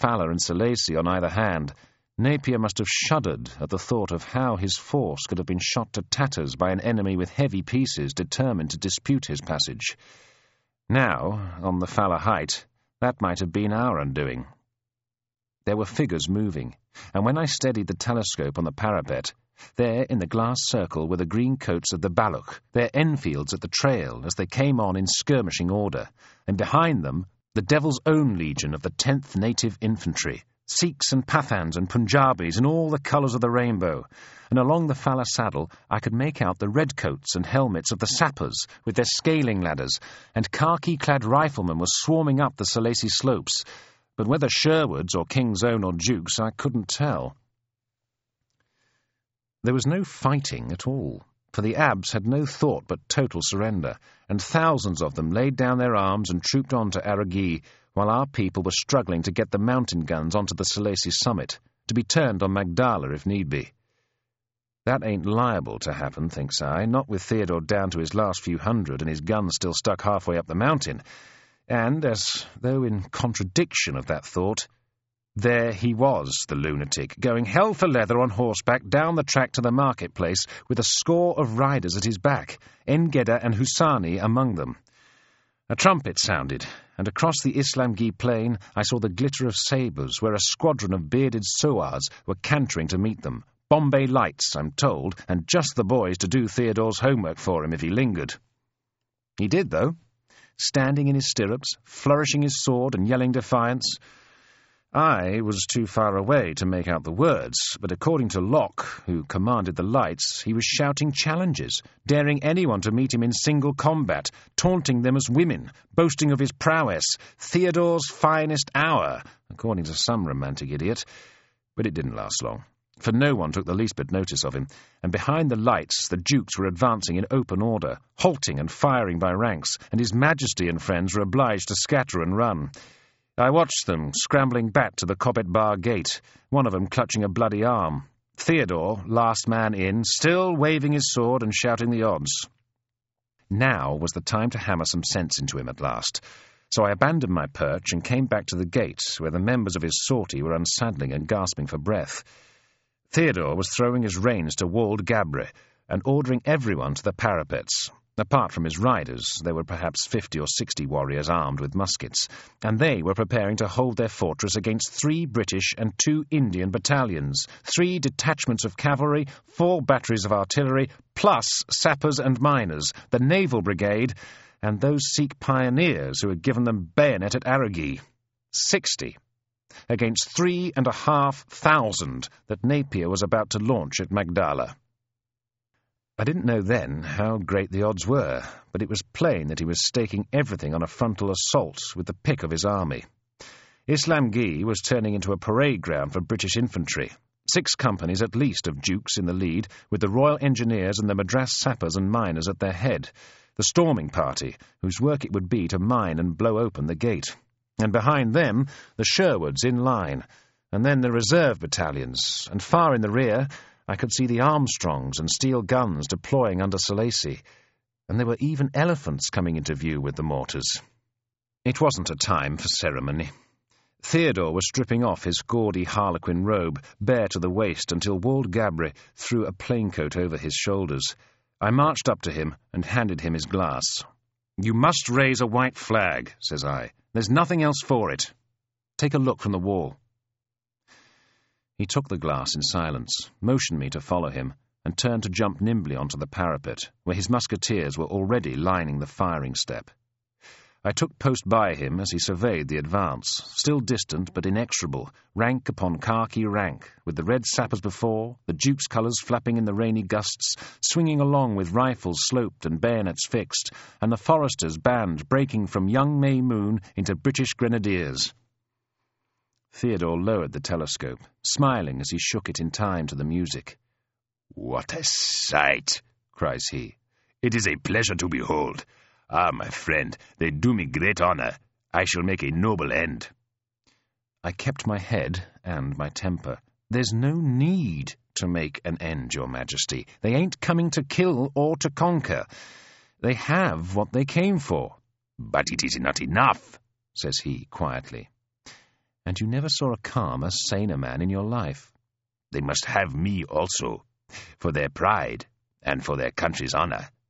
Fala and Selacy on either hand, Napier must have shuddered at the thought of how his force could have been shot to tatters by an enemy with heavy pieces determined to dispute his passage. Now, on the Fala height, that might have been our undoing. There were figures moving, and when I steadied the telescope on the parapet, there in the glass circle were the green coats of the Baluk, their Enfields at the trail as they came on in skirmishing order, and behind them the Devil's Own Legion of the 10th Native Infantry, Sikhs and Pathans and Punjabis in all the colours of the rainbow, and along the Fala saddle I could make out the redcoats and helmets of the sappers with their scaling ladders, and khaki-clad riflemen were swarming up the Selacy slopes, but whether Sherwoods or King's Own or Duke's I couldn't tell. There was no fighting at all, for the Abs had no thought but total surrender, and thousands of them laid down their arms and trooped on to Aragee, while our people were struggling to get the mountain guns onto the Selacy summit, to be turned on Magdala if need be. That ain't liable to happen, thinks I, not with Theodore down to his last few hundred and his guns still stuck halfway up the mountain. And, as though in contradiction of that thought, there he was, the lunatic, going hell for leather on horseback down the track to the marketplace with a score of riders at his back, Engedda and Husani among them. A trumpet sounded, and across the Islamgee plain I saw the glitter of sabres where a squadron of bearded Sowars were cantering to meet them. Bombay Lights, I'm told, and just the boys to do Theodore's homework for him if he lingered. He did, though, standing in his stirrups, flourishing his sword and yelling defiance. I was too far away to make out the words, but according to Locke, who commanded the Lights, he was shouting challenges, daring anyone to meet him in single combat, taunting them as women, boasting of his prowess, Theodore's finest hour, according to some romantic idiot. But it didn't last long, for no one took the least bit notice of him, and behind the Lights the Dukes were advancing in open order, halting and firing by ranks, and His Majesty and friends were obliged to scatter and run. I watched them, scrambling back to the Cobbett Bar gate, one of them clutching a bloody arm. Theodore, last man in, still waving his sword and shouting the odds. Now was the time to hammer some sense into him at last, so I abandoned my perch and came back to the gate, where the members of his sortie were unsaddling and gasping for breath. Theodore was throwing his reins to Wald Gabre and ordering everyone to the parapets. Apart from his riders, there were perhaps 50 or 60 warriors armed with muskets, and they were preparing to hold their fortress against 3 British and 2 Indian battalions, 3 detachments of cavalry, 4 batteries of artillery, plus sappers and miners, the naval brigade, and those Sikh pioneers who had given them bayonet at Aragee. 60, against 3,500 that Napier was about to launch at Magdala. I didn't know then how great the odds were, but it was plain that he was staking everything on a frontal assault with the pick of his army. Islamgee was turning into a parade ground for British infantry, 6 companies at least of Dukes in the lead, with the Royal Engineers and the Madras sappers and miners at their head, the storming party, whose work it would be to mine and blow open the gate, and behind them the Sherwoods in line, and then the reserve battalions, and far in the rear I could see the Armstrongs and steel guns deploying under Selacy, and there were even elephants coming into view with the mortars. It wasn't a time for ceremony. Theodore was stripping off his gaudy harlequin robe, bare to the waist, until Wald Gabre threw a plaincoat over his shoulders. I marched up to him and handed him his glass. "You must raise a white flag," says I. "There's nothing else for it. Take a look from the wall." He took the glass in silence, motioned me to follow him, and turned to jump nimbly onto the parapet, where his musketeers were already lining the firing step. I took post by him as he surveyed the advance, still distant but inexorable, rank upon khaki rank, with the red sappers before, the Duke's colours flapping in the rainy gusts, swinging along with rifles sloped and bayonets fixed, and the Foresters' band breaking from young May Moon into British Grenadiers. Theodore lowered the telescope, smiling as he shook it in time to the music. "What a sight!" cries he. "It is a pleasure to behold. Ah, my friend, they do me great honour. I shall make a noble end." I kept my head and my temper. "There's no need to make an end, Your Majesty. They ain't coming to kill or to conquer. They have what they came for." "But it is not enough," says he quietly. And you never saw a calmer, saner man in your life. They must have me also, for their pride and for their country's honor.